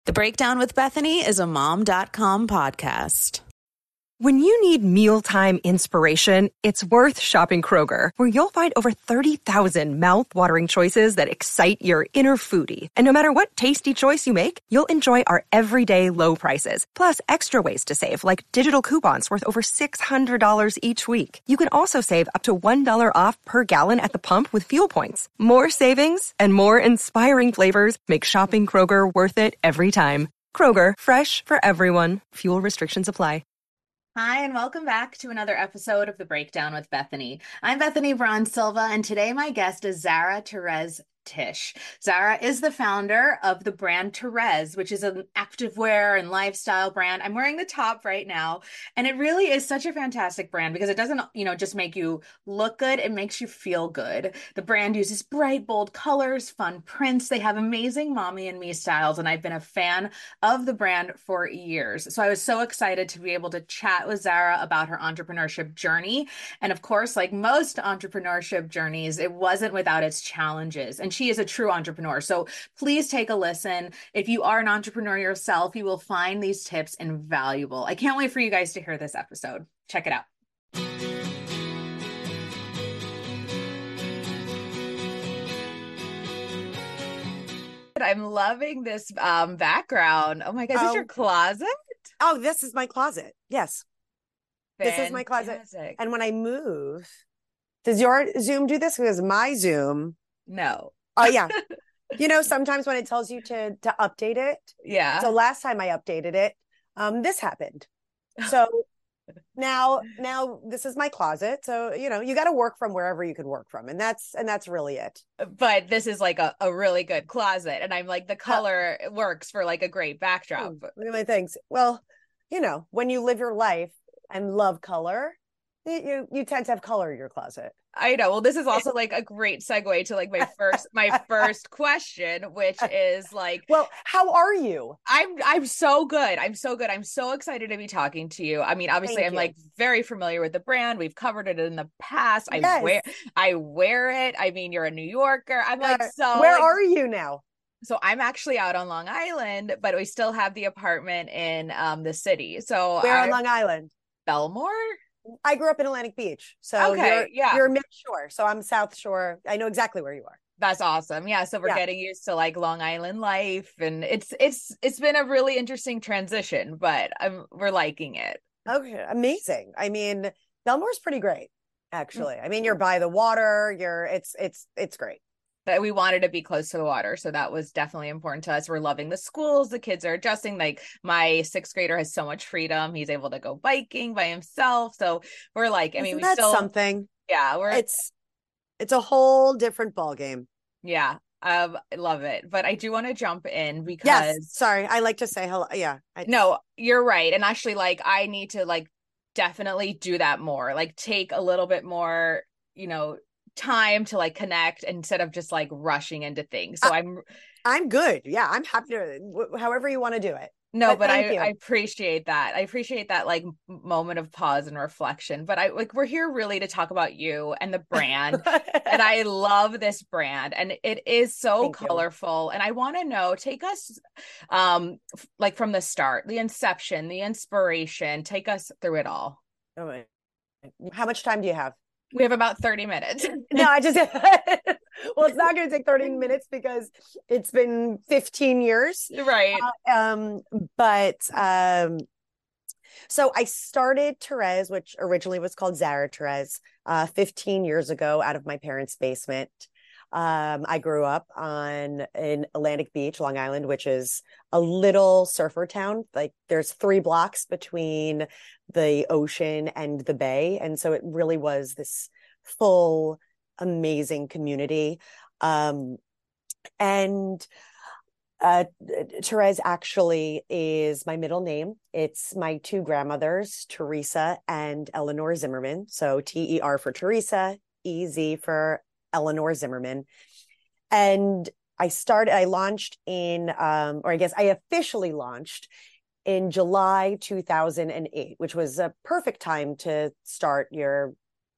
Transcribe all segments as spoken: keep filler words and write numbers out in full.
The Breakdown with Bethany is a mom dot com podcast. When you need mealtime inspiration, it's worth shopping Kroger, where you'll find over thirty thousand mouth-watering choices that excite your inner foodie. And no matter what tasty choice you make, you'll enjoy our everyday low prices, plus extra ways to save, like digital coupons worth over six hundred dollars each week. You can also save up to one dollar off per gallon at the pump with fuel points. More savings and more inspiring flavors make shopping Kroger worth it every time. Kroger, fresh for everyone. Fuel restrictions apply. Hi, and welcome back to another episode of The Breakdown with Bethany. I'm Bethany Braun Silva, and today my guest is Zara Terez Tisch. Zara is the founder of the brand Terez, which is an activewear and lifestyle brand. I'm wearing the top right now, and it really is such a fantastic brand because it doesn't, you know, just make you look good, it makes you feel good. The brand uses bright, bold colors, fun prints. They have amazing mommy and me styles, and I've been a fan of the brand for years. So I was so excited to be able to chat with Zara about her entrepreneurship journey. And of course, like most entrepreneurship journeys, it wasn't without its challenges. And she is a true entrepreneur. So please take a listen. If you are an entrepreneur yourself, you will find these tips invaluable. I can't wait for you guys to hear this episode. Check it out. I'm loving this um, background. Oh my God, is this Oh. your closet? Oh, this is my closet. Yes. This is my closet. Fantastic. And when I move, does your Zoom do this? Because my Zoom, No. oh yeah. You know, sometimes when it tells you to to update it. Yeah. So last time I updated it, um, this happened. So now, now this is my closet. So, you know, you got to work from wherever you can work from. And that's, and that's really it. But this is like a, a really good closet. And I'm like, the color works for like a great backdrop. Oh, look at my things. Well, you know, when you live your life and love color, you, you, you tend to have color in your closet. I know. Well, this is also like a great segue to like my first my first question, which is like, Well, how are you? I'm I'm so good. I'm so good. I'm so excited to be talking to you. I mean, obviously, Thank I'm you. like very familiar with the brand. We've covered it in the past. I Yes. wear I wear it. I mean, you're a New Yorker. I'm like Uh, so. Where like- are you now? So I'm actually out on Long Island, but we still have the apartment in um the city. So Where I, on Long Island? Belmore. I grew up in Atlantic Beach. So Okay, you're, yeah. you're mid shore. So I'm South Shore. I know exactly where you are. That's awesome. Yeah. So we're Yeah. getting used to like Long Island life, and it's it's it's been a really interesting transition, but I'm we're liking it. Okay, amazing. I mean, Belmore's pretty great, actually. I mean, you're by the water. You're it's it's it's great. But we wanted to be close to the water, so that was definitely important to us. We're loving the schools. The kids are adjusting. Like my sixth grader has so much freedom. He's able to go biking by himself. So we're like, I Isn't mean, we that still something? yeah, we're It's it's a whole different ball game. yeah. Um, I love it. But I do want to jump in because Yes. Sorry, I like to say hello. Yeah. I, no, you're right. And actually, like, I need to like definitely do that more. Like, take a little bit more, you know, time to like connect instead of just like rushing into things. So I- I'm I'm good. Yeah, I'm happy to wh- however you want to do it. no, but but I thank you. I appreciate that. I appreciate that like m- moment of pause and reflection. But I like we're here really to talk about you and the brand. And I love this brand, and it is so Thank you. colorful. And I want to know, take us um f- like from the start, the inception, the inspiration, take us through it all. All right. How much time do you have? We have about thirty minutes. No, I just well, it's not going to take thirty minutes because it's been fifteen years. Right. Um, but um, so I started Terez, which originally was called Zara Terez, uh, fifteen years ago out of my parents' basement. Um, I grew up on in Atlantic Beach, Long Island, which is a little surfer town. Like there's three blocks between the ocean and the bay. And so it really was this full, amazing community. Um, and uh, Terez actually is my middle name. It's my two grandmothers, Teresa and Eleanor Zimmerman. So T E R for Teresa, E Z for Eleanor Zimmerman. And I started, I launched in, um, or I guess I officially launched in July two thousand eight, which was a perfect time to start your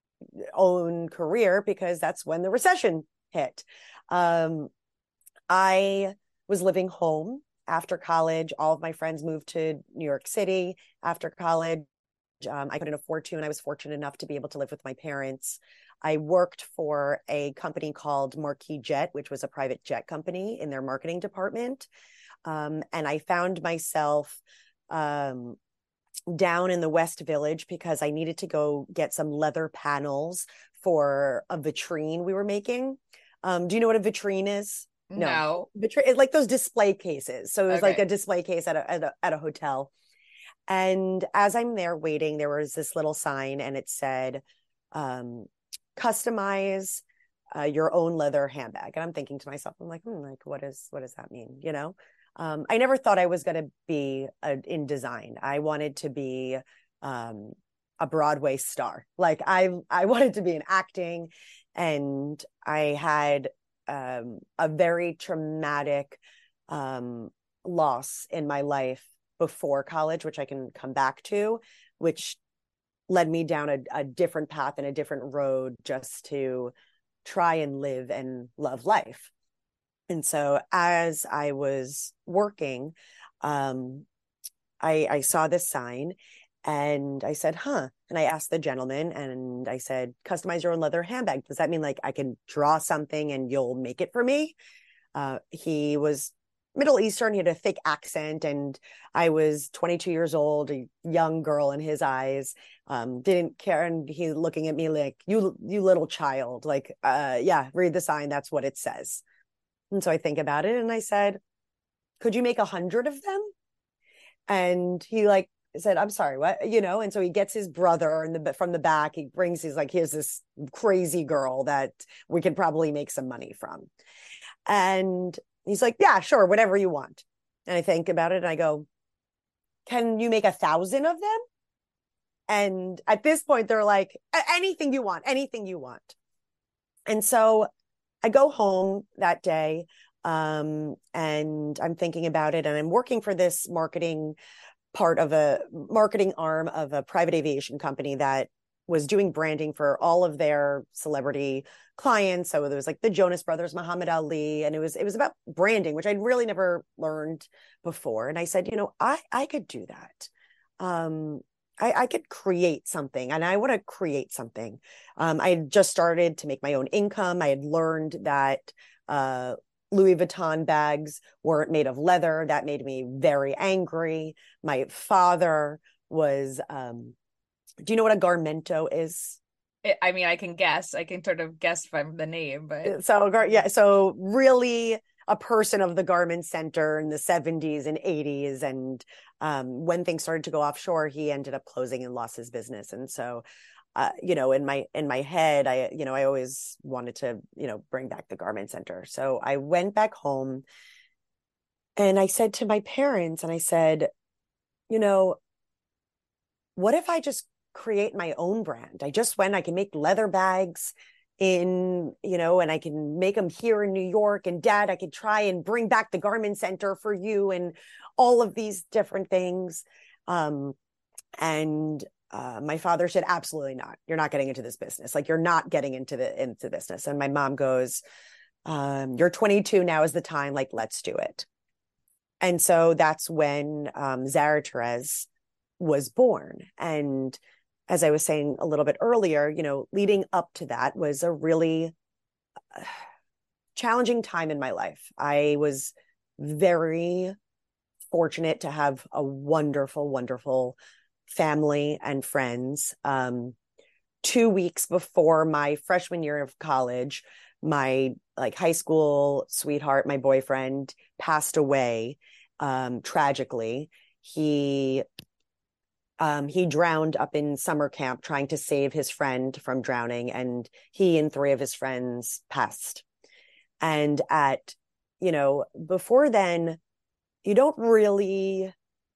own career because that's when the recession hit. Um, I was living home after college, all of my friends moved to New York City after college. Um, I couldn't afford to, and I was fortunate enough to be able to live with my parents. I worked for a company called Marquis Jet, which was a private jet company in their marketing department. Um, and I found myself um, down in the West Village because I needed to go get some leather panels for a vitrine we were making. Um, do you know what a vitrine is? No. No. Vitrine, it's like those display cases. So it was Okay. like a display case at a, at a, at a hotel. And as I'm there waiting, there was this little sign and it said, um, customize uh, your own leather handbag. And I'm thinking to myself, I'm like, hmm, like, what is, what does that mean? You know, um, I never thought I was going to be a, in design. I wanted to be um, a Broadway star. Like I, I wanted to be in acting, and I had um, a very traumatic um, loss in my life before college, which I can come back to, which led me down a, a different path and a different road just to try and live and love life. And so as I was working, um, I, I saw this sign and I said, huh. And I asked the gentleman and I said, customize your own leather handbag. Does that mean like I can draw something and you'll make it for me? Uh, he was Middle Eastern. He had a thick accent, and I was twenty-two years old, a young girl in his eyes. Um, didn't care, and he looking at me like, "You, you little child." Like, uh, yeah, read the sign. That's what it says. And so I think about it, and I said, "Could you make a hundred of them?" And he like said, "I'm sorry, what?" You know. And so he gets his brother in the from the back. He brings. He's like, "Here's this crazy girl that we could probably make some money from." And he's like, yeah, sure, whatever you want. And I think about it and I go, can you make a thousand of them? And at this point, they're like, anything you want, anything you want. And so I go home that day um, and I'm thinking about it, and I'm working for this marketing part of a marketing arm of a private aviation company that was doing branding for all of their celebrity clients. So there was like the Jonas Brothers, Muhammad Ali, and it was it was about branding, which I'd really never learned before. And I said, you know, I I could do that. Um, I, I could create something, and I want to create something. Um, I had just started to make my own income. I had learned that uh, Louis Vuitton bags weren't made of leather. That made me very angry. My father was um, do you know what a garmento is? I mean, I can guess. I can sort of guess from the name, but so yeah, so really a person of the garment center in the seventies and eighties, and um, when things started to go offshore, he ended up closing and lost his business. And so, uh, you know, in my in my head, I you know I always wanted to you know bring back the garment center. So I went back home, and I said to my parents, and I said, you know, what if I just create my own brand? I just went, I can make leather bags in, you know, and I can make them here in New York. And Dad, I could try and bring back the garment center for you and all of these different things. Um, and uh, my father said, absolutely not. You're not getting into this business. Like, you're not getting into the into business. And my mom goes, um, you're twenty-two, now is the time. Like, let's do it. And so that's when um, Zara Therese was born. And as I was saying a little bit earlier, you know, leading up to that was a really uh, challenging time in my life. I was very fortunate to have a wonderful, wonderful family and friends. Um, two weeks before my freshman year of college, my like high school sweetheart, my boyfriend, passed away um, tragically. He Um, he drowned up in summer camp trying to save his friend from drowning, and he and three of his friends passed. And at, you know, before then, you don't really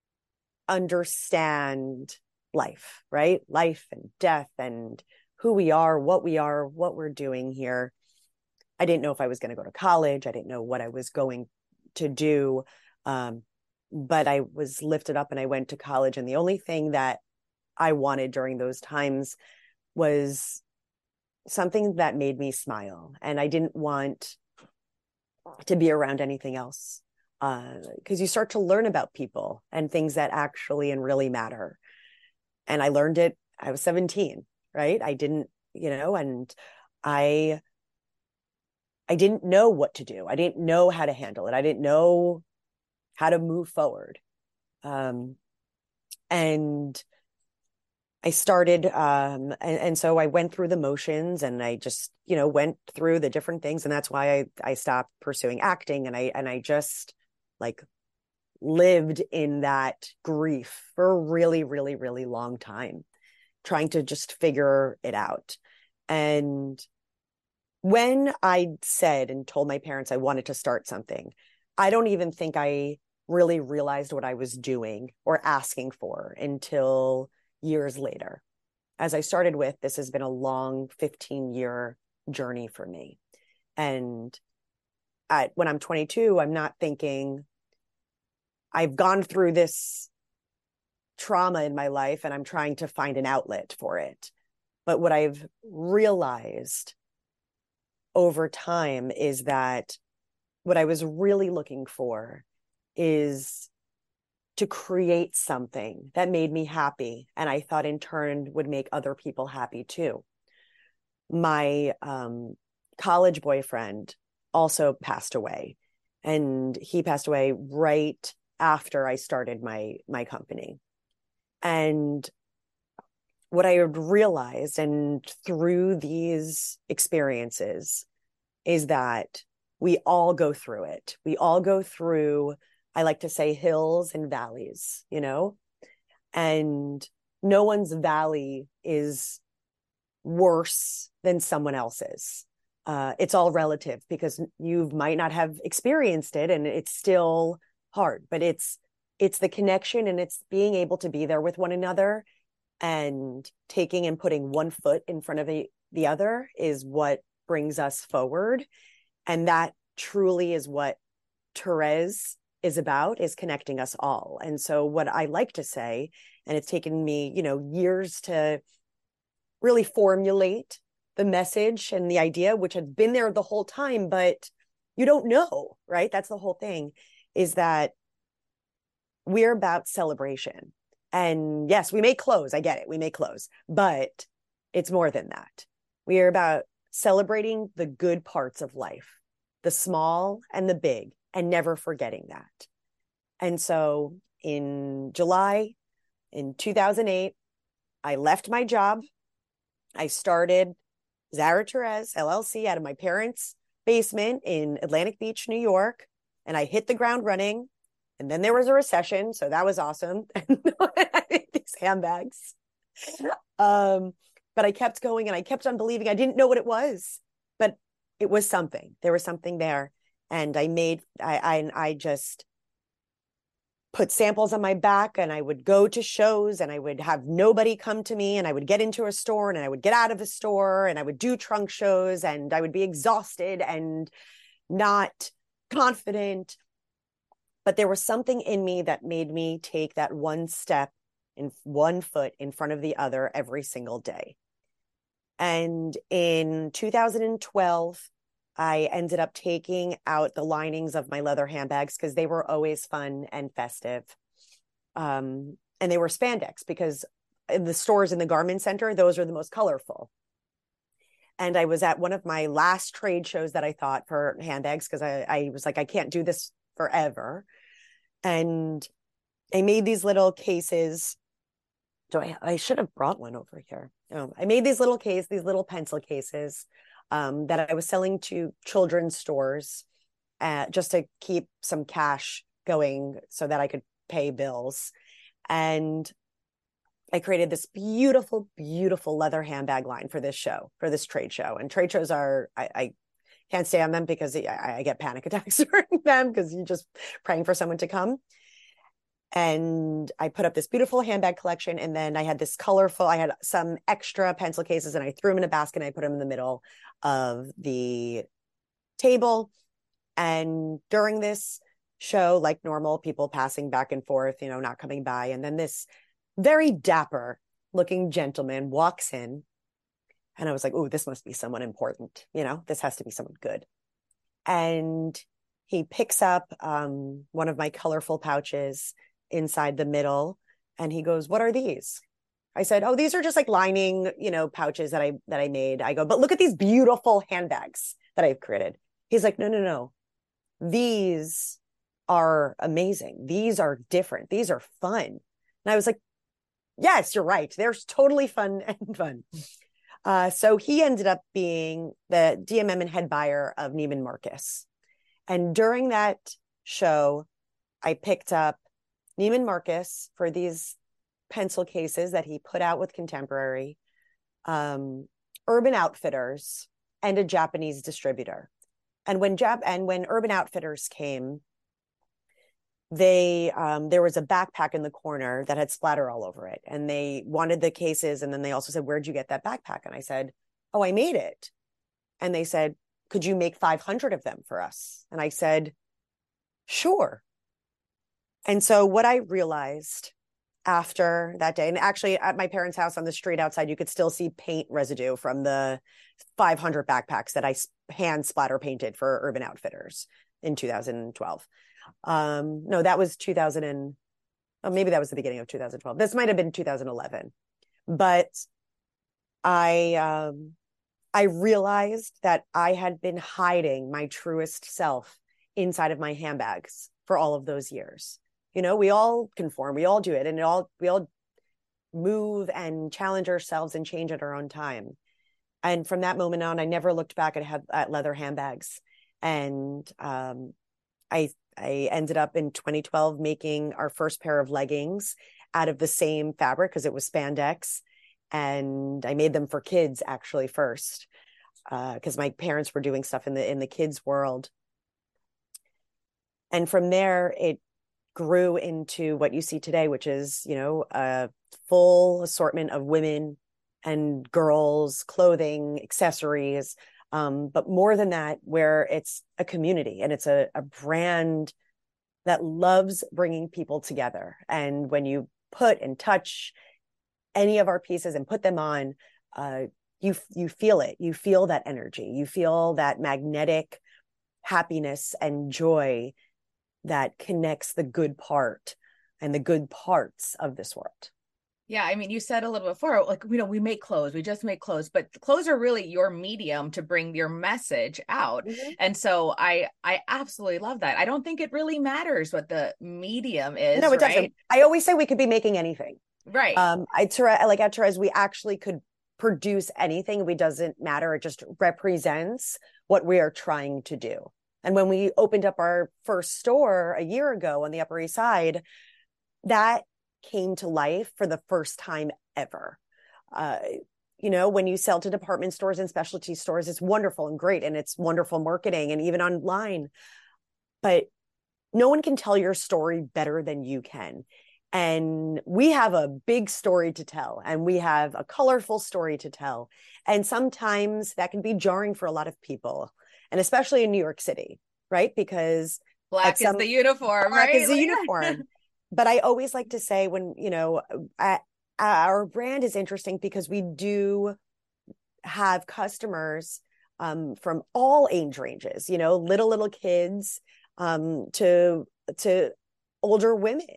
understand life, right? Life and death and who we are, what we are, what we're doing here. I didn't know if I was going to go to college. I didn't know what I was going to do. Um, but I was lifted up and I went to college. And the only thing that I wanted during those times was something that made me smile. And I didn't want to be around anything else. because uh, you start to learn about people and things that actually and really matter. And I learned it, I was seventeen, right? I didn't, you know, and I, I didn't know what to do. I didn't know how to handle it. I didn't know how to move forward. Um, and I started, um, and, and so I went through the motions, and I just, you know, went through the different things. And that's why I, I stopped pursuing acting. And I, and I just like lived in that grief for a really, really, really long time, trying to just figure it out. And when I said and told my parents I wanted to start something, I don't even think I really realized what I was doing or asking for until years later. As I started with, this has been a long fifteen year journey for me. And at, when I'm twenty-two, I'm not thinking I've gone through this trauma in my life and I'm trying to find an outlet for it. But what I've realized over time is that what I was really looking for is to create something that made me happy. And I thought in turn would make other people happy too. My um, college boyfriend also passed away, and he passed away right after I started my, my company. And what I had realized, and through these experiences, is that we all go through it. We all go through, I like to say, hills and valleys, you know, and no one's valley is worse than someone else's. Uh, it's all relative, because you might not have experienced it and it's still hard, but it's, it's the connection, and it's being able to be there with one another, and taking and putting one foot in front of the, the other is what brings us forward. And that truly is what Terez is about, is connecting us all. And so what I like to say, and it's taken me, you know, years to really formulate the message and the idea, which had been there the whole time, but you don't know, right? That's the whole thing, is that we're about celebration. And yes, we make clothes. I get it. We make clothes, but it's more than that. We are about celebrating the good parts of life, the small and the big, and never forgetting that. And so in July, in two thousand eight, I left my job. I started Zara Terez, L L C, out of my parents' basement in Atlantic Beach, New York. And I hit the ground running. And then there was a recession, so that was awesome. I made these handbags. Um, but I kept going, and I kept on believing. I didn't know what it was, but it was something. There was something there. And I made, I, I, I just put samples on my back, and I would go to shows, and I would have nobody come to me, and I would get into a store, and I would get out of a store, and I would do trunk shows, and I would be exhausted and not confident. But there was something in me that made me take that one step in one foot in front of the other every single day. And in two thousand twelve, I ended up taking out the linings of my leather handbags, because they were always fun and festive. Um, and they were spandex, because in the stores in the garment center, those are the most colorful. And I was at one of my last trade shows that I thought for handbags, because I, I was like, I can't do this forever. And I made these little cases. So I, I should have brought one over here. Oh, I made these little case, these little pencil cases um, that I was selling to children's stores uh, just to keep some cash going so that I could pay bills. And I created this beautiful, beautiful leather handbag line for this show, for this trade show. And trade shows are, I, I can't stand them, because I, I get panic attacks during them, because you're just praying for someone to come. And I put up this beautiful handbag collection. And then I had this colorful, I had some extra pencil cases, and I threw them in a basket, and I put them in the middle of the table. And during this show, like normal, people passing back and forth, you know, not coming by. And then this very dapper looking gentleman walks in, and I was like, oh, this must be someone important. You know, this has to be someone good. And he picks up um, one of my colorful pouches inside the middle, and he goes, "What are these?" I said, "Oh, these are just like lining, you know, pouches that I that I made." I go, "But look at these beautiful handbags that I've created." He's like, "No, no, no. These are amazing. These are different. These are fun." And I was like, "Yes, you're right. They're totally fun and fun." Uh, so he ended up being the D M M and head buyer of Neiman Marcus. And during that show, I picked up Neiman Marcus for these pencil cases that he put out with Contemporary, um, Urban Outfitters, and a Japanese distributor. And when Jap and when Urban Outfitters came, they um, there was a backpack in the corner that had splatter all over it, and they wanted the cases. And then they also said, "Where'd you get that backpack?" And I said, "Oh, I made it." And they said, "Could you make five hundred of them for us?" And I said, "Sure." And so what I realized after that day, and actually at my parents' house on the street outside, you could still see paint residue from the five hundred backpacks that I hand splatter painted for Urban Outfitters in two thousand twelve. Um, no, that was two thousand and oh, maybe that was the beginning of two thousand twelve. This might have been two thousand eleven. But I, um, I realized that I had been hiding my truest self inside of my handbags for all of those years. You know, we all conform, we all do it, and it all we all move and challenge ourselves and change at our own time. And from that moment on, I never looked back at, at leather handbags. And um, I I ended up in twenty twelve making our first pair of leggings out of the same fabric because it was spandex. And I made them for kids actually first because uh, my parents were doing stuff in the in the kids world. And from there, it grew into what you see today, which is, you know, a full assortment of women and girls, clothing, accessories. Um, but more than that, where it's a community and it's a, a brand that loves bringing people together. And when you put and touch any of our pieces and put them on, uh, you you feel it. You feel that energy. You feel that magnetic happiness and joy that connects the good part and the good parts of this world. Yeah, I mean, you said a little before, like, you know, we make clothes, we just make clothes, but clothes are really your medium to bring your message out. Mm-hmm. And so I, I absolutely love that. I don't think it really matters what the medium is. No, it right? doesn't. I always say we could be making anything. Right. Um, I like at Therese, we actually could produce anything. It doesn't matter. It just represents what we are trying to do. And when we opened up our first store a year ago on the Upper East Side, that came to life for the first time ever. Uh, you know, when you sell to department stores and specialty stores, it's wonderful and great. And it's wonderful marketing and even online. But no one can tell your story better than you can. And we have a big story to tell, and we have a colorful story to tell. And sometimes that can be jarring for a lot of people, and especially in New York City, right? Because black is the uniform, black right? is the uniform. But I always like to say, when, you know, at, our brand is interesting because we do have customers um, from all age ranges, you know, little, little kids um, to, to older women.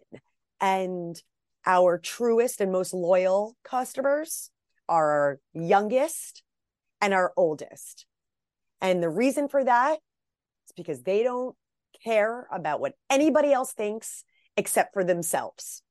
And our truest and most loyal customers are our youngest and our oldest. And the reason for that is because they don't care about what anybody else thinks except for themselves.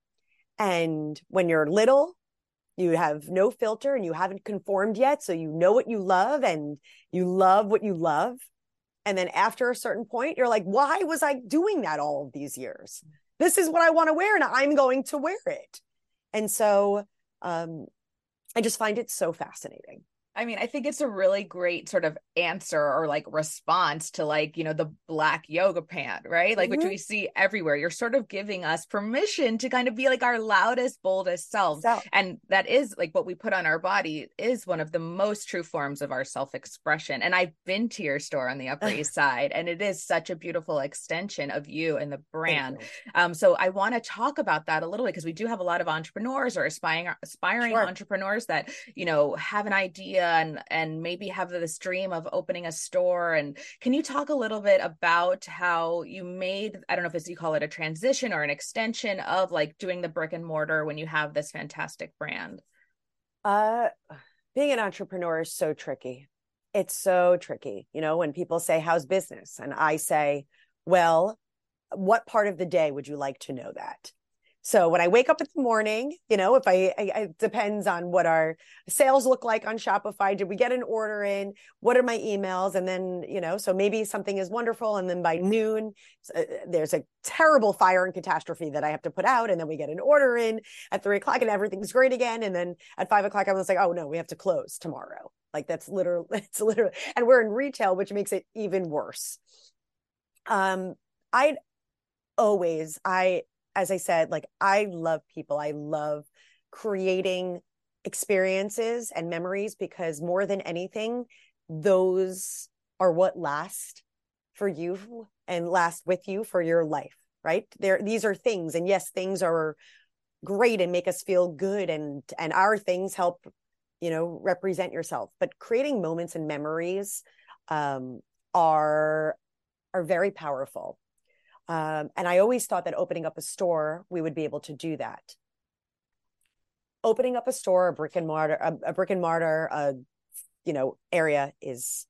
And when you're little, you have no filter and you haven't conformed yet. So you know what you love and you love what you love. And then after a certain point, you're like, why was I doing that all of these years? This is what I want to wear and I'm going to wear it. And so um, I just find it so fascinating. I mean, I think it's a really great sort of answer or like response to like, you know, the black yoga pant, right? Like mm-hmm. which we see everywhere. You're sort of giving us permission to kind of be like our loudest, boldest selves. So, and that is like what we put on our body is one of the most true forms of our self-expression. And I've been to your store on the Upper East Side, and it is such a beautiful extension of you and the brand. Um, so I want to talk about that a little bit because we do have a lot of entrepreneurs or aspiring, aspiring sure. entrepreneurs that, you know, have an idea and and maybe have this dream of opening a store. And can you talk a little bit about how you made, I don't know if it's, you call it a transition or an extension of like doing the brick and mortar when you have this fantastic brand? Uh, being an entrepreneur is so tricky. It's so tricky. You know, when people say, how's business? And I say, well, what part of the day would you like to know that? So when I wake up in the morning, you know, if I, I, it depends on what our sales look like on Shopify. Did we get an order in? What are my emails? And then, you know, so maybe something is wonderful. And then by noon, uh, there's a terrible fire and catastrophe that I have to put out. And then we get an order in at three o'clock and everything's great again. And then at five o'clock, I was like, oh no, we have to close tomorrow. Like that's literally, it's literally, and we're in retail, which makes it even worse. Um, I'd always, I, as I said, like I love people. I love creating experiences and memories because more than anything, those are what last for you and last with you for your life, right? There, these are things. And yes, things are great and make us feel good. And, and our things help, you know, represent yourself. But creating moments and memories um, are, are very powerful. Um, and I always thought that opening up a store, we would be able to do that. Opening up a store, a brick and mortar, a, a brick and mortar, uh, you know, area is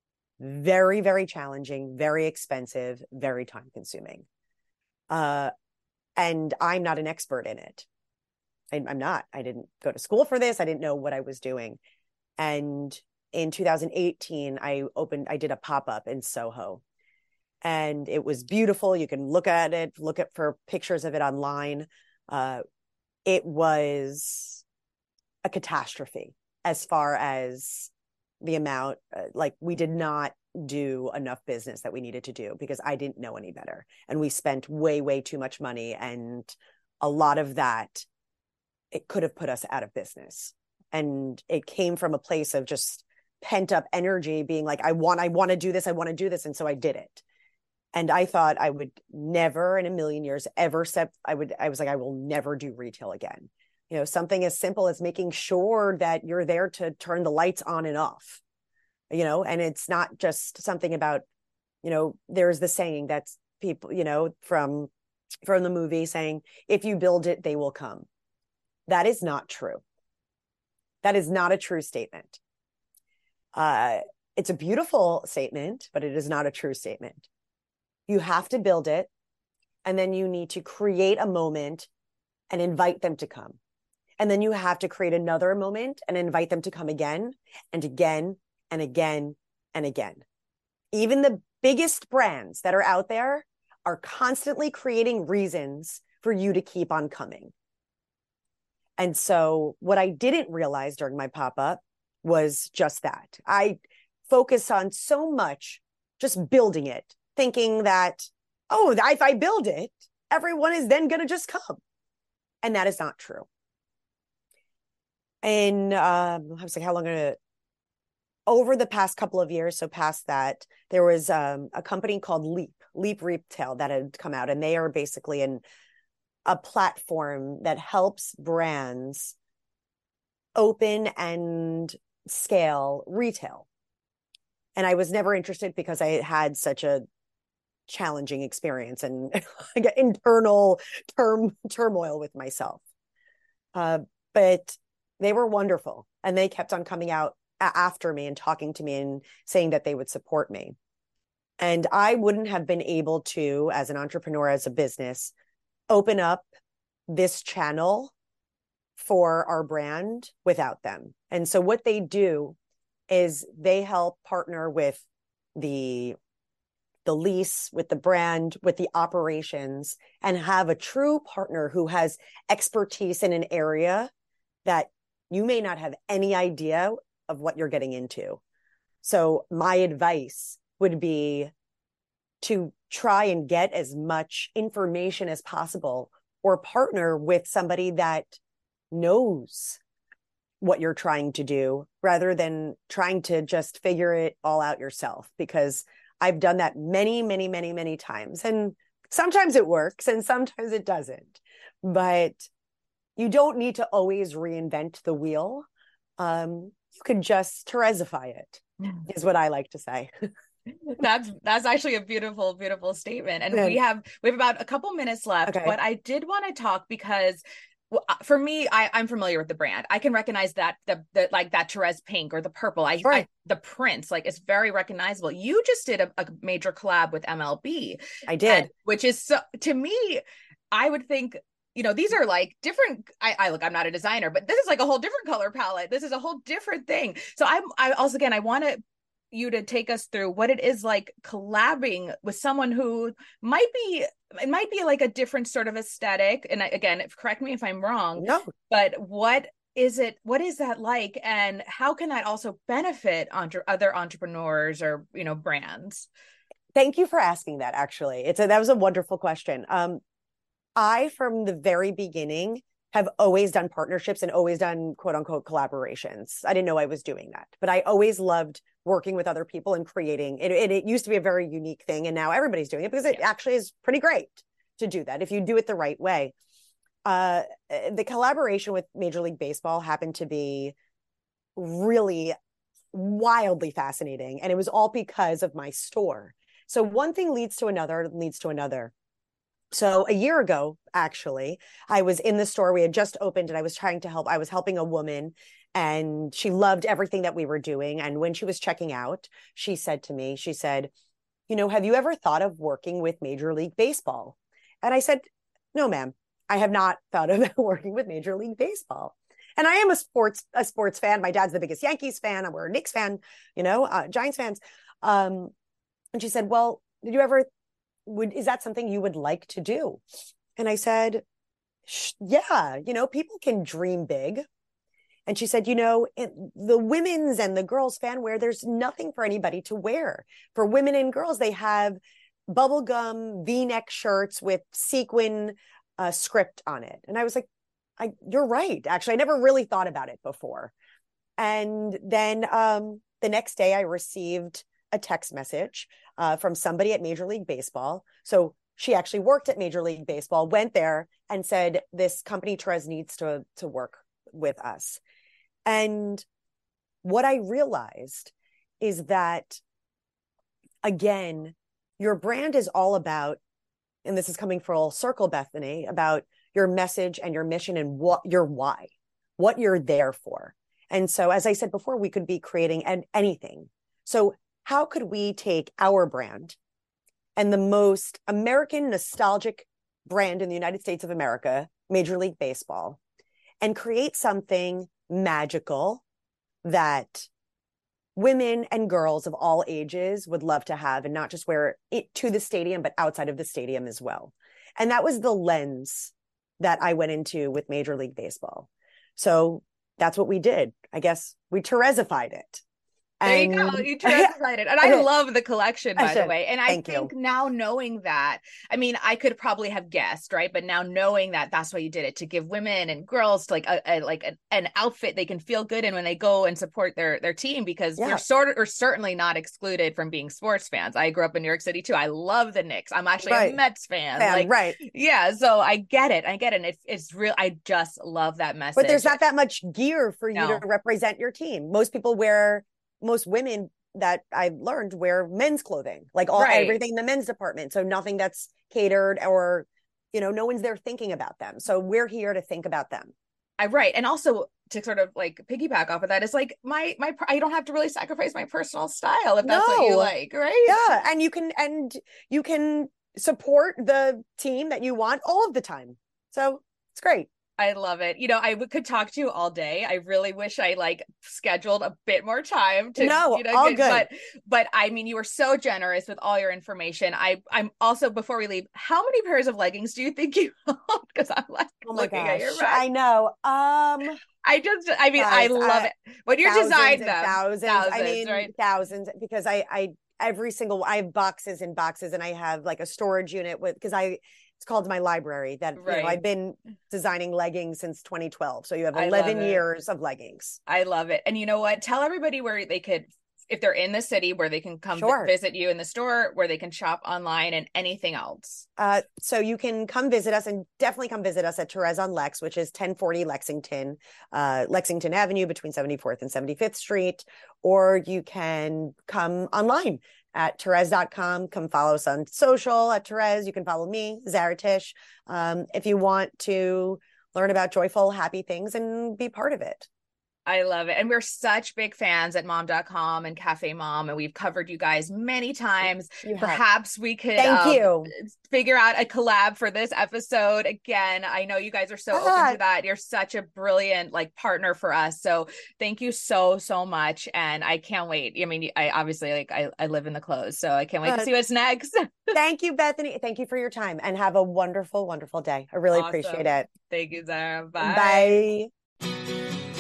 very, very challenging, very expensive, very time consuming. Uh, and I'm not an expert in it. I, I'm not. I didn't go to school for this. I didn't know what I was doing. And in two thousand eighteen, I opened, I did a pop-up in Soho. And it was beautiful. You can look at it, look at for pictures of it online. Uh, it was a catastrophe as far as the amount, uh, like we did not do enough business that we needed to do because I didn't know any better. And we spent way, way too much money. And a lot of that, it could have put us out of business. And it came from a place of just pent up energy being like, I want, I want to do this. I want to do this. And so I did it. And I thought I would never in a million years ever step, I would, I was like, I will never do retail again. You know, something as simple as making sure that you're there to turn the lights on and off, you know, and it's not just something about, you know, there's the saying that's people, you know, from, from the movie saying, if you build it, they will come. That is not true. That is not a true statement. Uh, it's a beautiful statement, but it is not a true statement. You have to build it, and then you need to create a moment and invite them to come. And then you have to create another moment and invite them to come again and again and again and again. Even the biggest brands that are out there are constantly creating reasons for you to keep on coming. And so what I didn't realize during my pop-up was just that. I focus on so much just building it, thinking that, oh, if I build it, everyone is then going to just come. And that is not true. And um, I was like, how long? Gonna... Over the past couple of years, so past that, there was um, a company called Leap, Leap Retail that had come out. And they are basically in a platform that helps brands open and scale retail. And I was never interested because I had such a challenging experience and internal term turmoil with myself. Uh, but they were wonderful. And they kept on coming out a- after me and talking to me and saying that they would support me. And I wouldn't have been able to, as an entrepreneur, as a business, open up this channel for our brand without them. And so what they do is they help partner with the the lease, with the brand, with the operations, and have a true partner who has expertise in an area that you may not have any idea of what you're getting into. So my advice would be to try and get as much information as possible or partner with somebody that knows what you're trying to do rather than trying to just figure it all out yourself, because I've done that many, many, many, many times. And sometimes it works and sometimes it doesn't. But you don't need to always reinvent the wheel. Um, you could just Terezify it, is what I like to say. That's that's actually a beautiful, beautiful statement. And Man. we have we have about a couple minutes left, Okay. but I did want to talk because well, for me, I, I'm familiar with the brand. I can recognize that the, the like that Therese pink or the purple. I, Sure. I the prints, like it's very recognizable. You just did a, a major collab with M L B. I did. And, which is so to me, I would think, you know, these are like different. I, I look, I'm not a designer, but this is like a whole different color palette. This is a whole different thing. So I'm I also again I want to you to take us through what it is like collabing with someone who might be it might be like a different sort of aesthetic. And again, correct me if I'm wrong. No. But what is it? What is that like? And how can that also benefit entre- other entrepreneurs or, you know, brands? Thank you for asking that. Actually, it's a, that was a wonderful question. Um, I, from the very beginning, have always done partnerships and always done quote unquote collaborations. I didn't know I was doing that, but I always loved working with other people and creating it. It, it used to be a very unique thing, and now everybody's doing it because it yeah. actually is pretty great to do that if you do it the right way. Uh, the collaboration with Major League Baseball happened to be really wildly fascinating, and it was all because of my store. So one thing leads to another, leads to another. So a year ago, actually, I was in the store. We had just opened and I was trying to help. I was helping a woman and she loved everything that we were doing. And when she was checking out, she said to me, she said, you know, have you ever thought of working with Major League Baseball? And I said, no, ma'am, I have not thought of working with Major League Baseball. And I am a sports, a sports fan. My dad's the biggest Yankees fan. I'm a Knicks fan, you know, uh, Giants fans. Um, and she said, well, did you ever Would is that something you would like to do? And I said, yeah, you know, people can dream big. And she said, you know, it, the women's and the girls' fan wear, there's nothing for anybody to wear. For women and girls, they have bubblegum V-neck shirts with sequin uh, script on it. And I was like, I, you're right. Actually, I never really thought about it before. And then um, the next day I received a text message uh, from somebody at Major League Baseball. So she actually worked at Major League Baseball, went there and said, this company, Therese, needs to, to work with us. And what I realized is that, again, your brand is all about, and this is coming full circle, Bethany, about your message and your mission and what your why, what you're there for. And so, as I said before, we could be creating an, anything. So how could we take our brand and the most American nostalgic brand in the United States of America, Major League Baseball, and create something magical that women and girls of all ages would love to have, and not just wear it to the stadium, but outside of the stadium as well. And that was the lens that I went into with Major League Baseball. So that's what we did. I guess we Terezified it. There you go. You translated it. And I, I love the collection, by the way. And I Thank think you. now knowing that, I mean, I could probably have guessed, right? But now knowing that that's why you did it, to give women and girls like a, a like a, an outfit they can feel good in when they go and support their their team, because yeah. we're sort of or certainly not excluded from being sports fans. I grew up in New York City too. I love the Knicks. I'm actually right. a Mets fan. fan like, right. Yeah. So I get it. I get it. And it's it's real. I just love that message. But there's not that much gear for you no. to represent your team. Most people wear, most women that I learned wear men's clothing, like all right. everything in the men's department. So nothing that's catered, or, you know, no one's there thinking about them. So we're here to think about them. I right. And also to sort of like piggyback off of that is like my, my, I don't have to really sacrifice my personal style if that's no. what you like. Right. Yeah. And you can, and you can support the team that you want all of the time. So it's great. I love it. You know, I w- could talk to you all day. I really wish I like scheduled a bit more time to, no, you know, all get, good. But, but I mean, you were so generous with all your information. I, I'm also, before we leave, how many pairs of leggings do you think you own? Because I'm like, oh my looking gosh, at your back. I know. Um, I just, I mean, guys, I love uh, it. When you design them, thousands, thousands, I mean, right? thousands, because I, I, every single, I have boxes and boxes, and I have like a storage unit with, because I, it's called my library that right. you know, I've been designing leggings since twenty twelve. So you have eleven years of leggings. I love it. And you know what? Tell everybody where they could, if they're in the city, where they can come Sure. vi- visit you in the store, where they can shop online, and anything else. Uh, so you can come visit us, and definitely come visit us at Therese on Lex, which is ten forty Lexington, uh, Lexington Avenue between seventy-fourth and seventy-fifth Street. Or you can come online at Therese dot com. Come follow us on social at Therese. You can follow me, Zara Tish, um, if you want to learn about joyful, happy things and be part of it. I love it. And we're such big fans at mom dot com and Cafe Mom, and we've covered you guys many times. Perhaps we could Thank um, you. figure out a collab for this episode. Again, I know you guys are so Ah. open to that. You're such a brilliant like partner for us. So thank you so, so much. And I can't wait. I mean, I obviously like I, I live in the clothes, so I can't wait uh, to see what's next. Thank you, Bethany. Thank you for your time, and have a wonderful, wonderful day. I really awesome. appreciate it. Thank you, Zara. Bye. Bye.